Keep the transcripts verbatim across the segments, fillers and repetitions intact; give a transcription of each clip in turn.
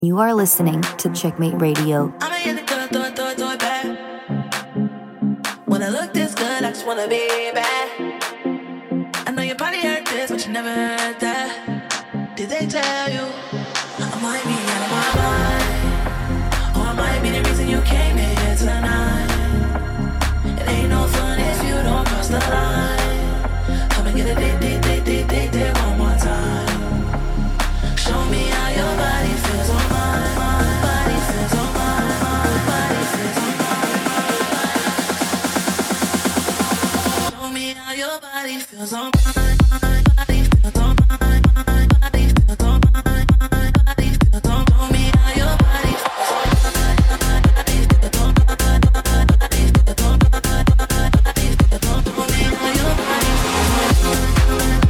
You are listening to Checkmate Radio. I'ma hit the good, throw it, throw it, throw it back. When I look this good, I just wanna be bad. I know you probably heard this, but you never heard that. Did they tell you I might be out of my mind? Or I might be the reason you came here tonight. It ain't no fun if you don't cross the line. Come and get a date, date, date, date, date, date one more time. Show me how your body feels on mine. My body feels on mine. My body feels on mine. Show me how your body feels on mine. My body feels on mine. My body feels on mine. My body feels on. Show me how your body feels on mine. My body feels on mine. My body feels on mine. My body feels on. Show me how your body feels on mine.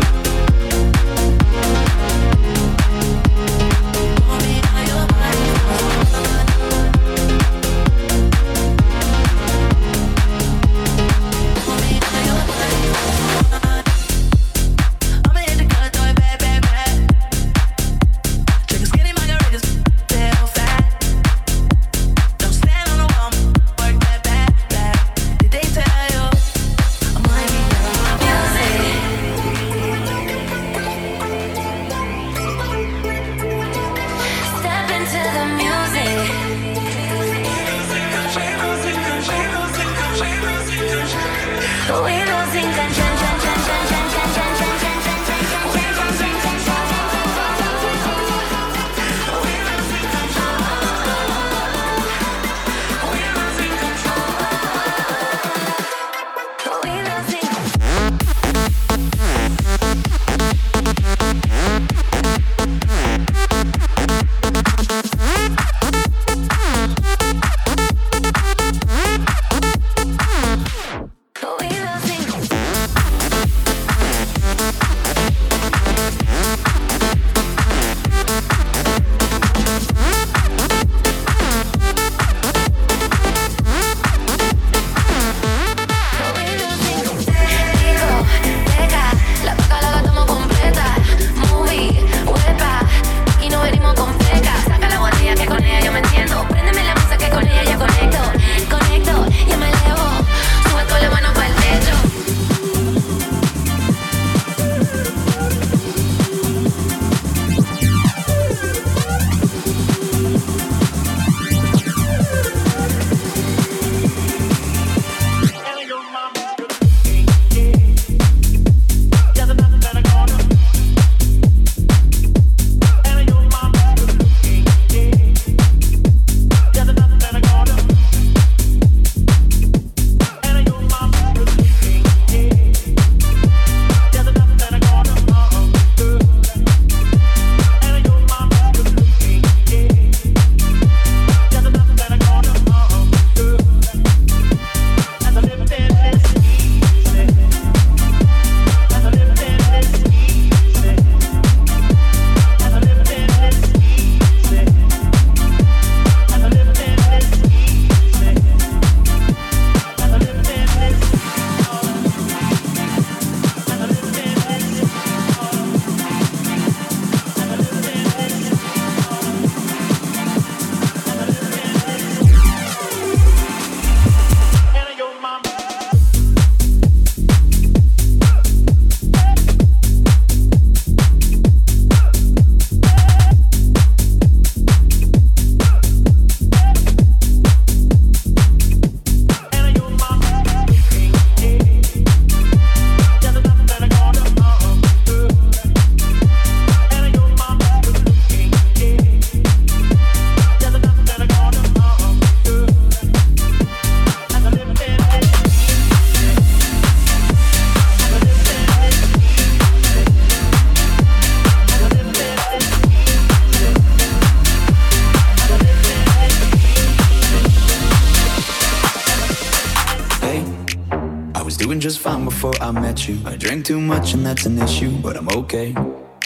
Just fine before I met you. I drink too much and that's an issue, but I'm okay.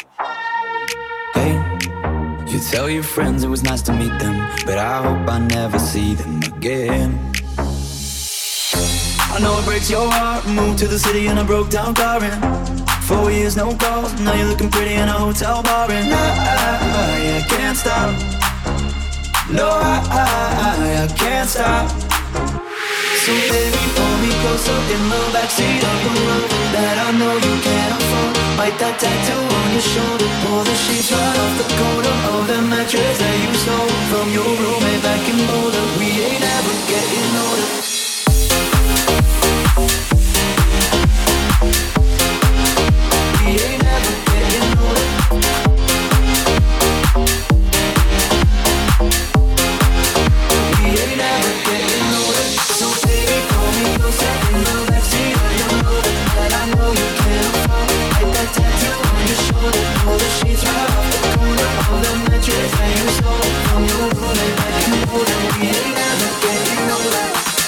Hey, you tell your friends it was nice to meet them, but I hope I never see them again. I know it breaks your heart. Moved to the city in a broke down car and four years no calls. Now you're looking pretty in a hotel bar and I, I, I can't stop No, I, I, I can't stop. So baby, pull me closer in the backseat of the Rover that I know you can't afford. Bite that tattoo on your shoulder. Pull the sheets right off the corner of the mattress that you stole from your roommate back in Boulder. We ain't ever getting older. We ain't ever getting older. We ain't ever getting older. So baby, pull me closer in the backseat of your Rover that I know you can't afford. Like that tattoo on your shoulder. Pull the sheets right off the corner of the mattress that you stole from your roommate back in Boulder. We ain't ever getting older.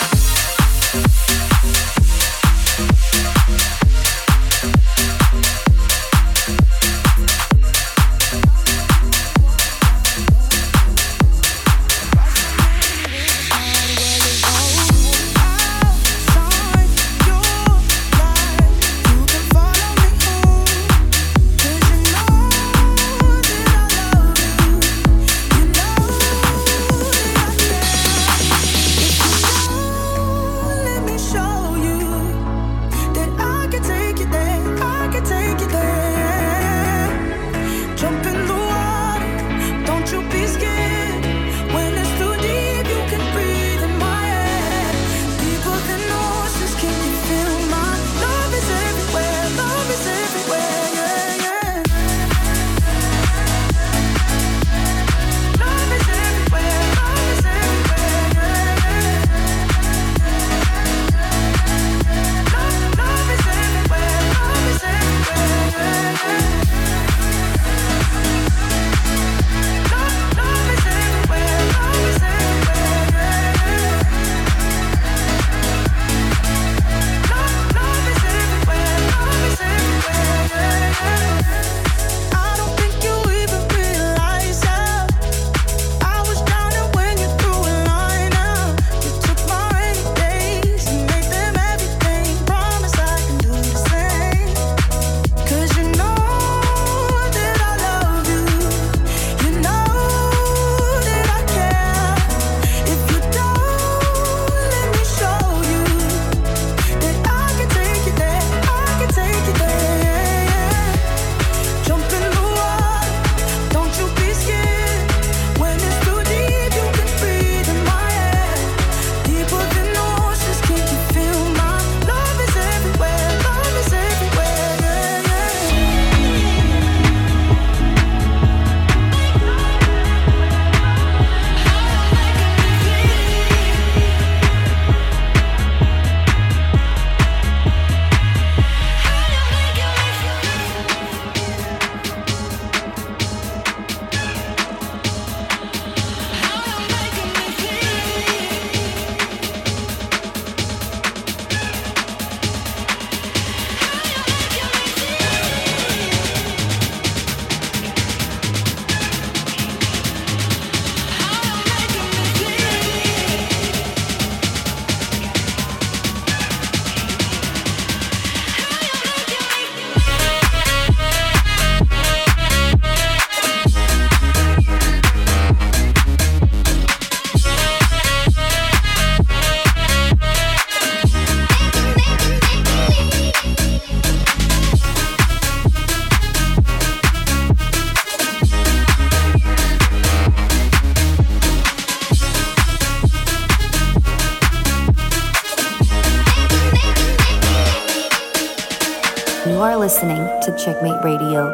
You are listening to Checkmate Radio.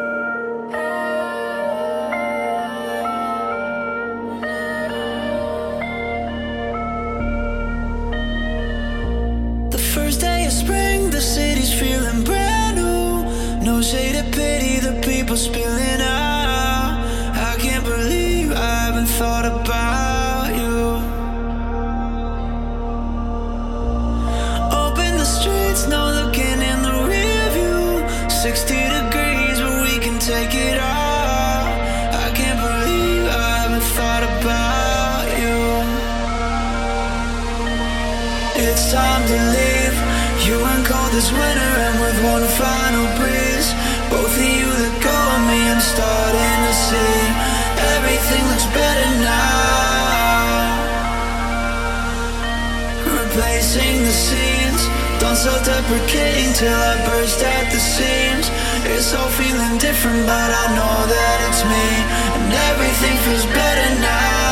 The first day of spring, the city's feeling brand new. No shade of pity, the people spilling out. I can't believe I haven't thought about you. Open the streets, no looking in the rear view. sixty degrees, but we can take it all. I can't believe I haven't thought about you. It's time to leave. You went cold this winter, and with one final breeze, both of you let go of me. I'm starting to see everything looks better now. Replacing the scenes, done self-deprecating till I burst at the seams. It's all feeling different, but I know that it's me, and everything feels better now.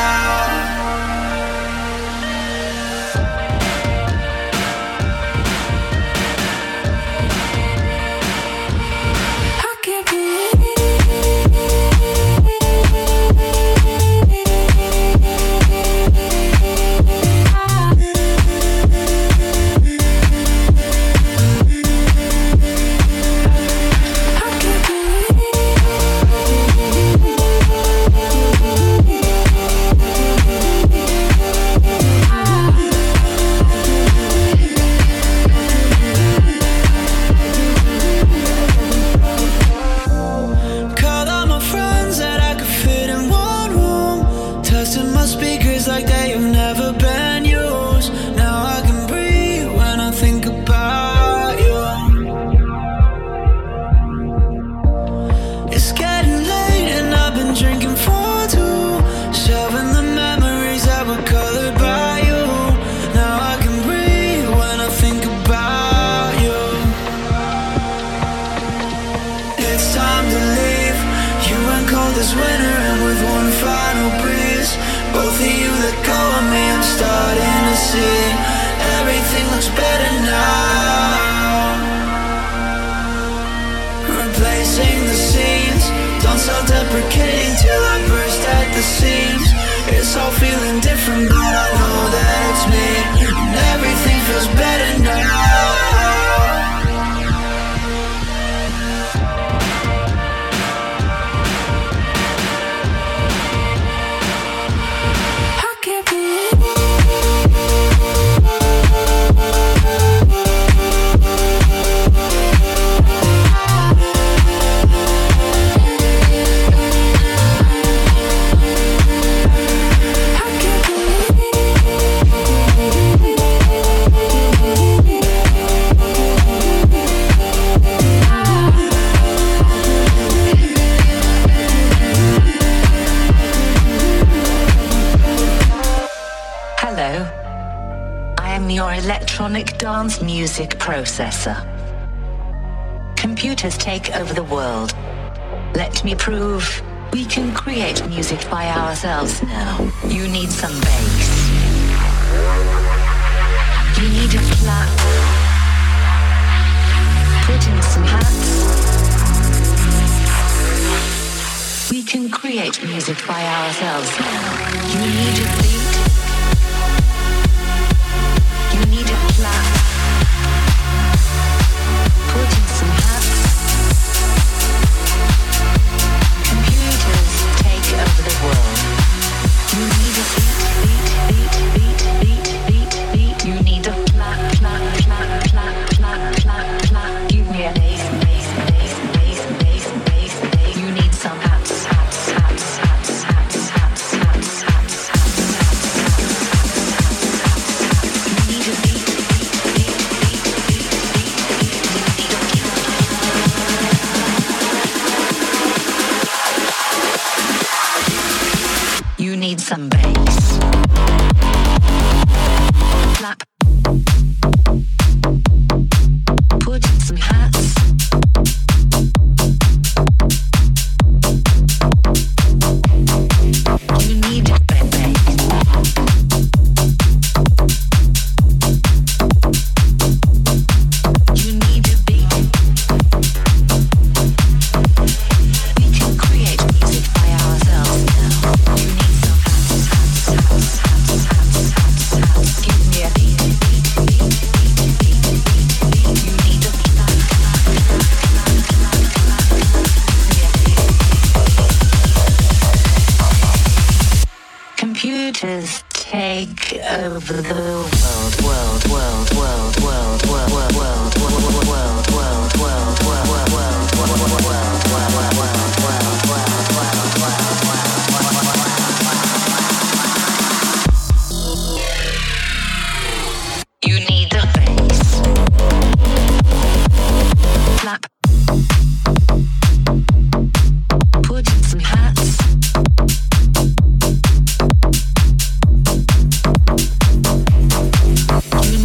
Dance music processor. Computers take over the world. Let me prove we can create music by ourselves now. You need some bass. You need a clap. Put in some hats. We can create music by ourselves now. You need a beat. You need a clap. Put in some hats. Computers take over the world. You need a beat, beat, beat, beat, beat, beat. You need a clap, clap, clap, clap, clap, clap, clap. Give me a bass, bass, bass, bass, bass, bass, bass. You need some hats, hats, hats, hats, hats, hats, hats, hats, hats. You need some bass. Clap. Put in some hats. You need a bass. You need a beat. We can create music by ourselves now. You need some hats, hats, hats, hats, hats, hats, hats. Give me a beat, beat, beat, beat, beat, beat, beat. You need a clap, clap, clap, clap, clap, clap, clap. Computers take over the world, world, world, world, world, world, world, world, world, world, world, world, you need a bass. Clap. Put in some hats. You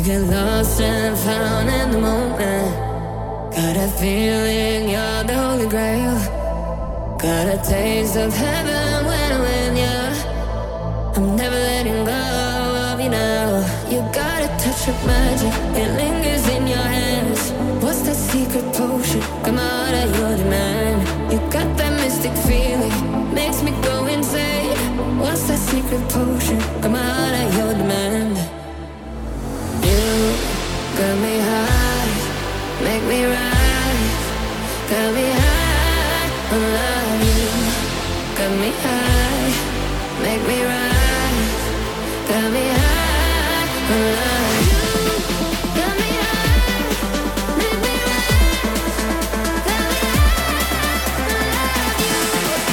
get lost and found in the moment. Got a feeling you're the holy grail. Got a taste of heaven when I'm with you. I'm never letting go of you now. You got a touch of magic, it lingers in your hands. What's that secret potion? Come out at your demand. You got that mystic feeling, makes me go insane. What's that secret potion? Come out at your demand. You got me high, make me rise. Got me high, I love you. Got me high, make me rise. Got me high, I love you. Got me high, make me rise. Got me high, I love you.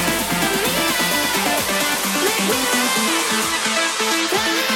Got me high, make me rise. Got me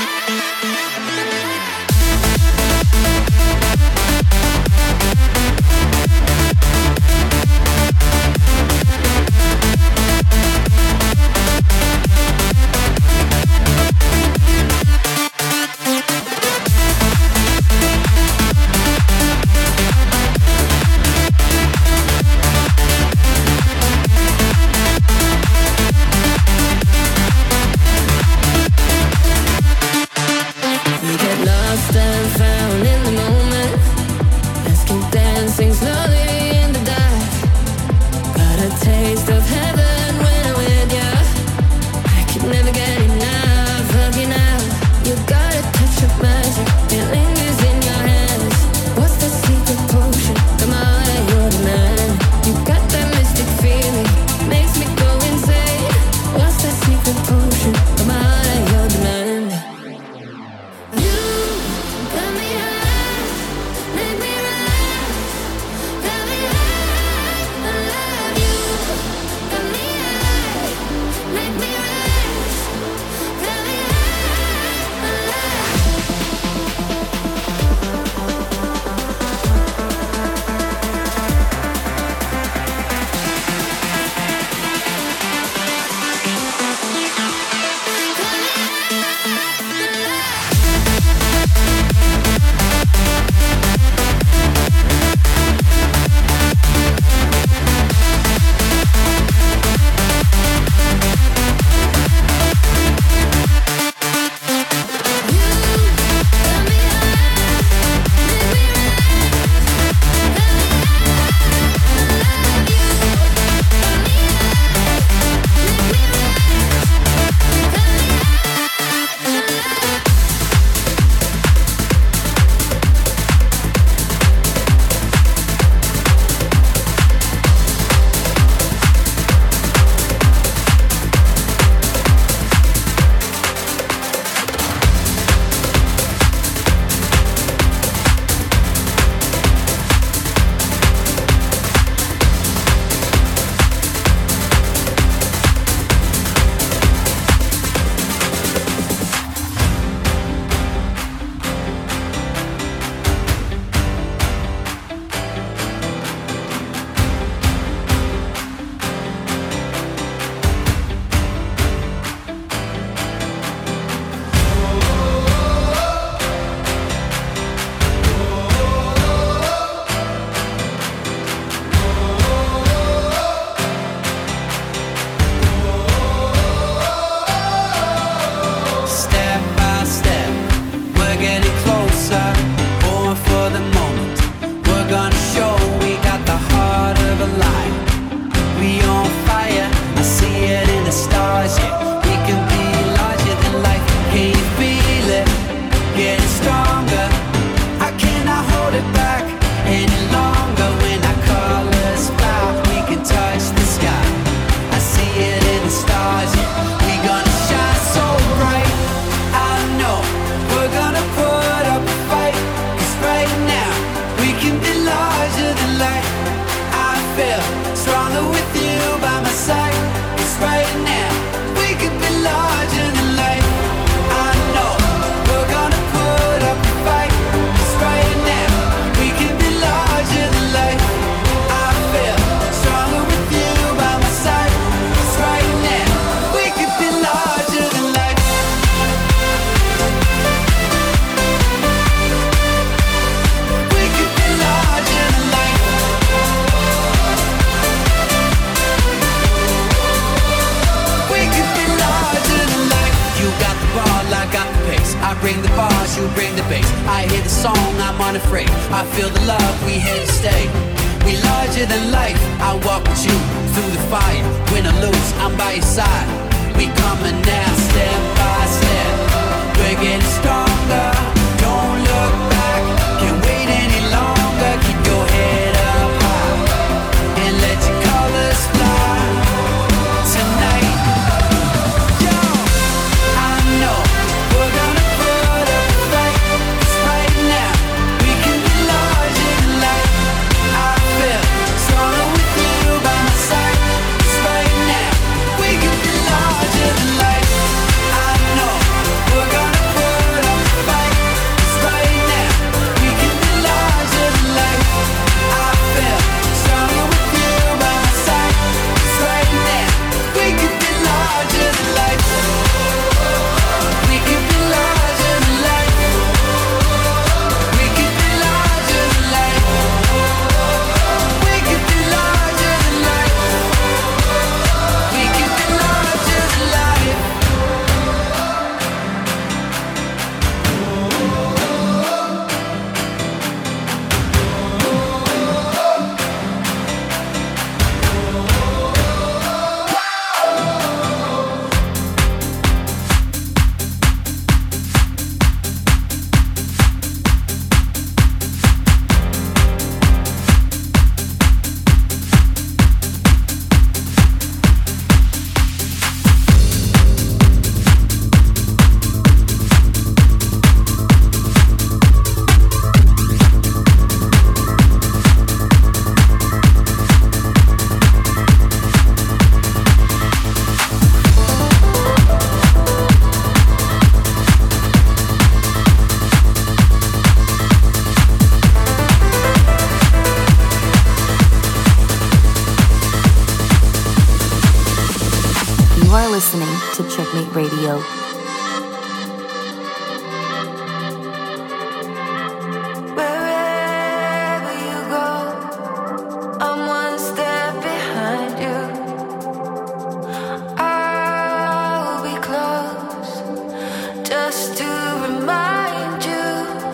I hear the song, I'm unafraid. I feel the love, we here to stay. We larger than life, I walk with you through the fire. Win or lose, I'm by your side. We coming now, step by step. We're getting stronger, don't look back. Can't wait any longer, keep your head up high and let your colors fly tonight. Yo, I know we're gonna put up a fight, 'cause right now we can be larger than life. I feel stronger with you by my side, 'cause right now we can be larger than life. I know we're gonna put up a fight, 'cause right now we can be larger than life. I feel stronger with you by my side, 'cause right now we can be larger than life. We can be larger than life. We can be larger than life. We can be larger than life. We can be larger than life. You are listening to Checkmate Radio. Wherever you go, I'm one step behind you. I'll be close just to remind you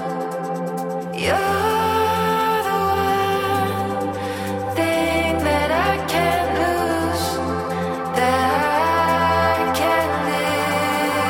you're the one thing that I can't lose, that I can't live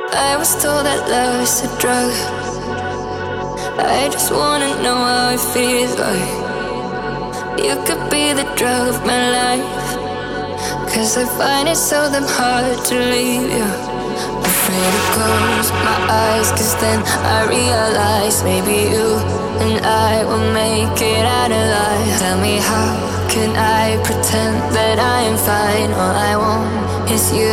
I was told that love is a drug. I just wanna know how it feels like. You could be the drug of my life, 'cause I find it so damn hard to leave you. Afraid to close my eyes, 'cause then I realize maybe you and I will make it out alive. Tell me, how can I pretend that I am fine? All I want is you.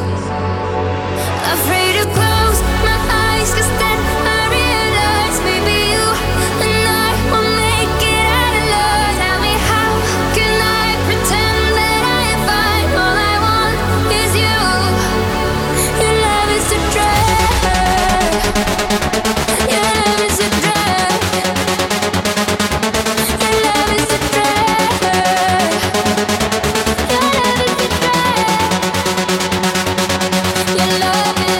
Afraid to close my eyes, 'cause then I realize maybe you and I will make it out alive. Tell me, how can I pretend that I am fine? All I want is you. Your love is a drug. Your love is a drug. Your love is a drug. Your love is a drug. Your love is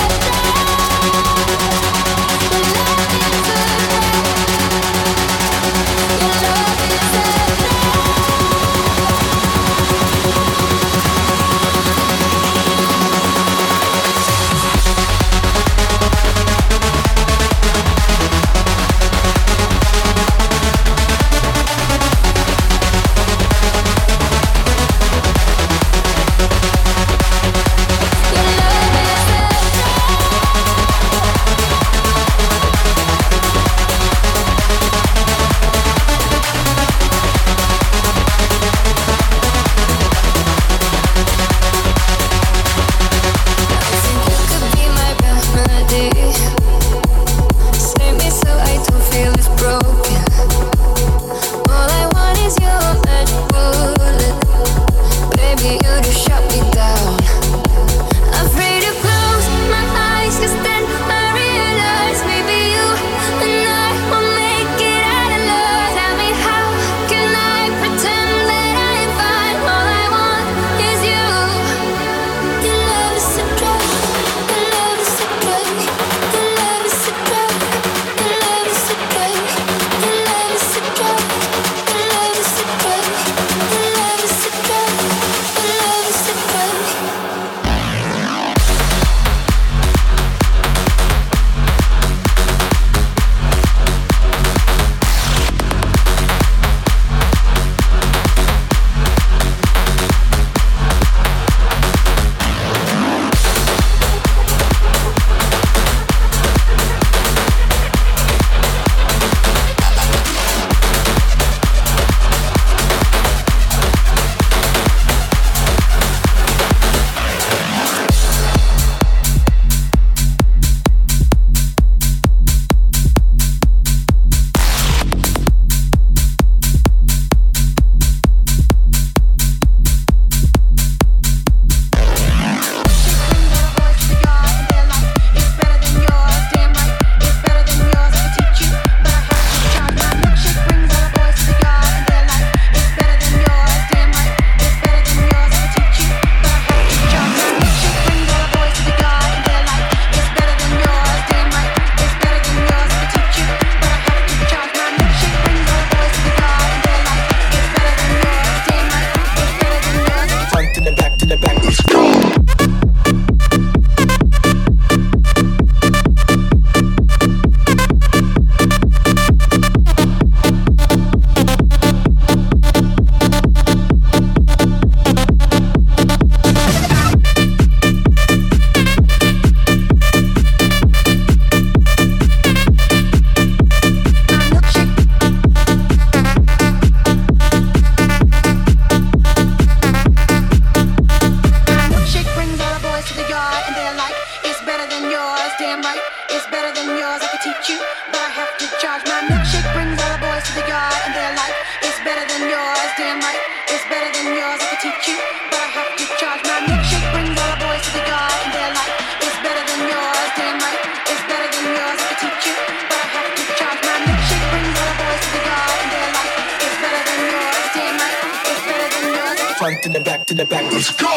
front and the back to the back. Let's go!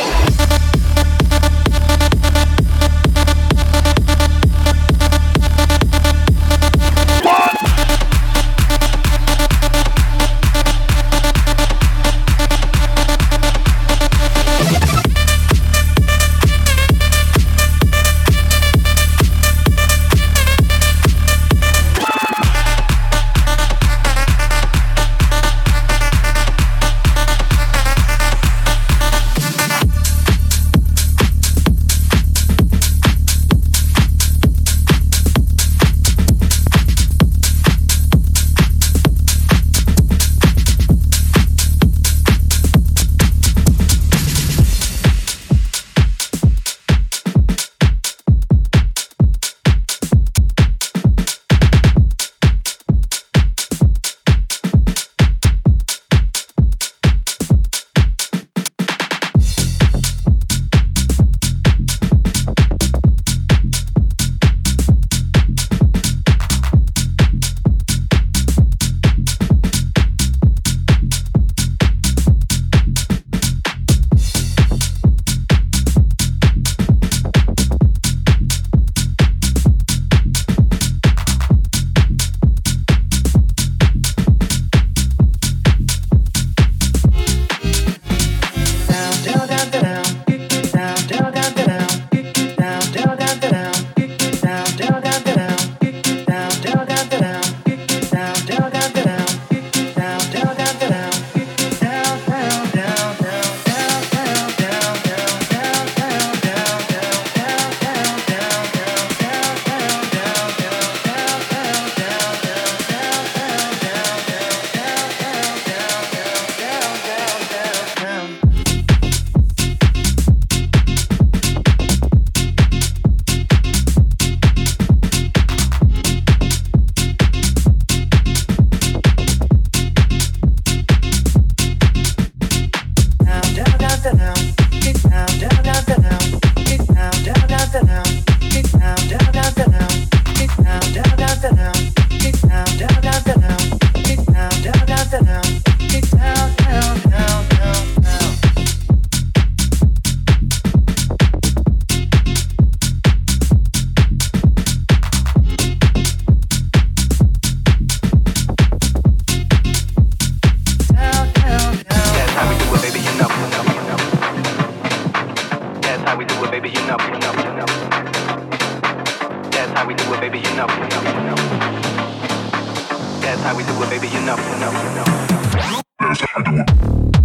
how we do it, baby, you know, you know, you know. That's how we do it, baby, you know, you know, you know. That's how we do it, baby, you know, you know, you know. That's how we do it.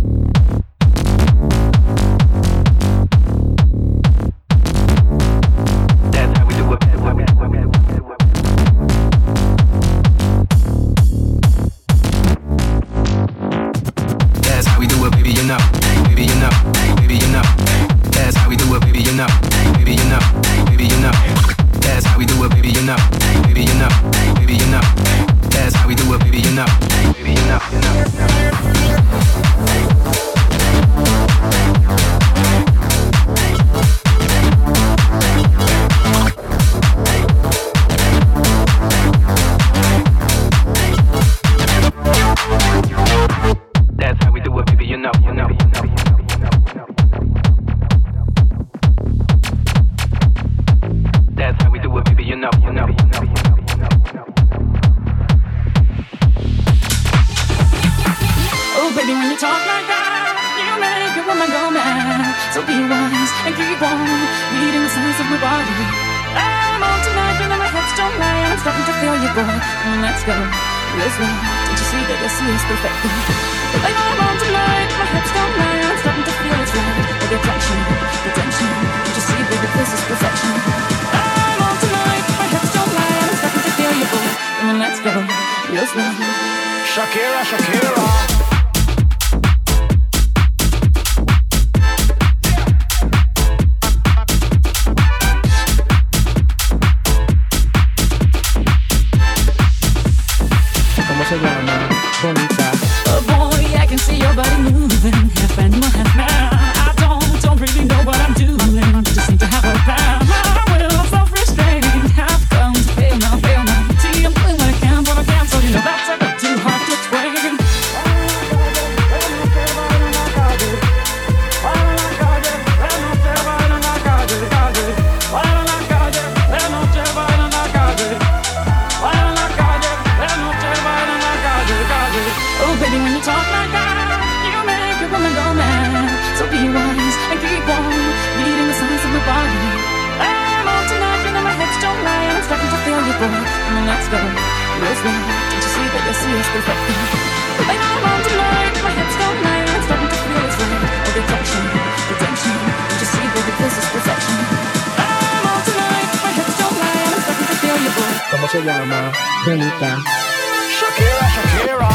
Shakira, Shakira. ¿Cómo se llama? Bonita. Oh boy, I can see your body moving, half animal, half man. I don't, don't really know what I'm doing, just seem to have a plan. My will, self-restraint, have come to fail now, fail now. See, I'm doing what I can, but I can't, so you know that's a bit too hard to explain. Oh baby, when you talk like that, you make a woman go mad. So be wise and keep on beating the size of my body. I'm on tonight, you know my hips don't lie, and I'm starting to feel you, boy. Come on, let's go, real slow. Can't you see that you see us perfectly? Baby, I'm on tonight, my hips don't lie, and I'm starting to feel it's right. Oh, the attraction, the tension. Can't you see, baby, this is perfection? I'm on tonight, my hips don't lie, and I'm starting to feel you, boy. ¿Cómo se llama? Bonita. Shakira, Shakira.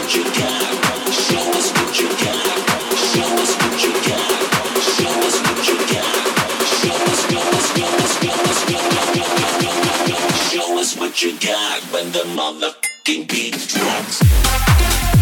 What you got when the motherfucking beat drops?